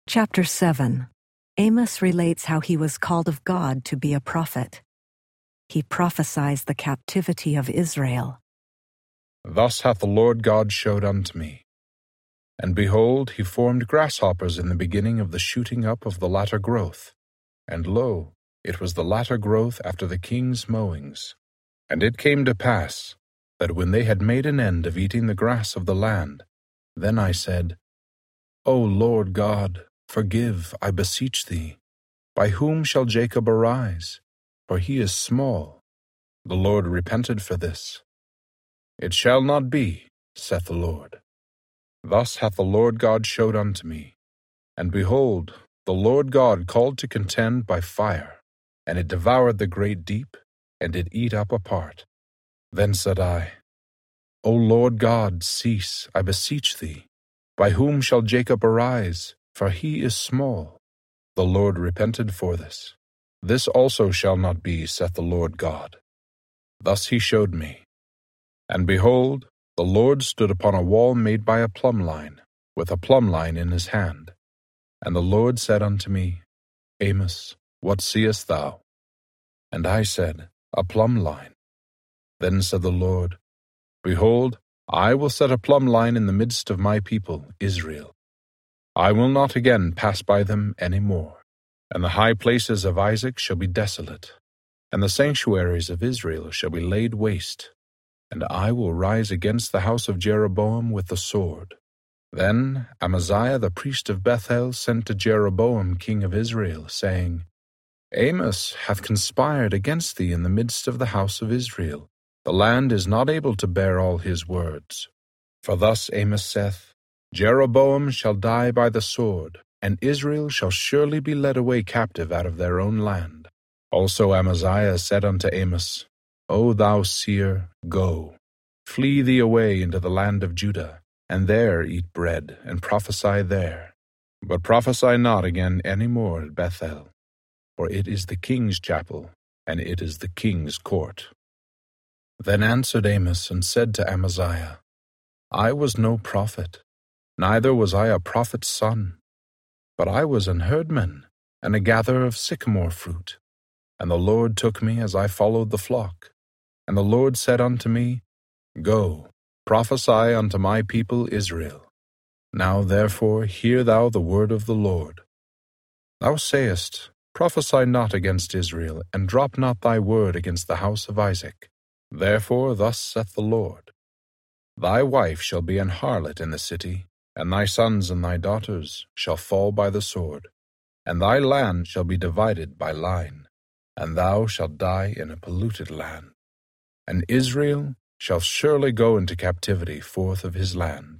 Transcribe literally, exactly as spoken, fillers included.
Chapter seven. Amos relates how he was called of God to be a prophet. He prophesies the captivity of Israel. Thus hath the Lord God showed unto me. And behold, he formed grasshoppers in the beginning of the shooting up of the latter growth. And lo, it was the latter growth after the king's mowings. And it came to pass, that when they had made an end of eating the grass of the land, then I said, O Lord God, forgive, I beseech thee. By whom shall Jacob arise? For he is small. The Lord repented for this. It shall not be, saith the Lord. Thus hath the Lord God showed unto me. And behold, the Lord God called to contend by fire, and it devoured the great deep, and did eat up a part. Then said I, O Lord God, cease, I beseech thee. By whom shall Jacob arise? For he is small. The Lord repented for this. This also shall not be, saith the Lord God. Thus he showed me. And behold, the Lord stood upon a wall made by a plumb line, with a plumb line in his hand. And the Lord said unto me, Amos, what seest thou? And I said, A plumb line. Then said the Lord, Behold, I will set a plumb line in the midst of my people, Israel. I will not again pass by them any more. And the high places of Isaac shall be desolate, and the sanctuaries of Israel shall be laid waste. And I will rise against the house of Jeroboam with the sword. Then Amaziah the priest of Bethel sent to Jeroboam king of Israel, saying, Amos hath conspired against thee in the midst of the house of Israel. The land is not able to bear all his words. For thus Amos saith, Jeroboam shall die by the sword, and Israel shall surely be led away captive out of their own land. Also Amaziah said unto Amos, O thou seer, go, flee thee away into the land of Judah, and there eat bread, and prophesy there. But prophesy not again any more at Bethel, for it is the king's chapel, and it is the king's court. Then answered Amos and said to Amaziah, I was no prophet, neither was I a prophet's son, but I was an herdman, and a gatherer of sycamore fruit. And the Lord took me as I followed the flock. And the Lord said unto me, Go, prophesy unto my people Israel. Now therefore hear thou the word of the Lord. Thou sayest, Prophesy not against Israel, and drop not thy word against the house of Isaac. Therefore thus saith the Lord, Thy wife shall be an harlot in the city, and thy sons and thy daughters shall fall by the sword, and thy land shall be divided by line, and thou shalt die in a polluted land. And Israel shall surely go into captivity forth of his land.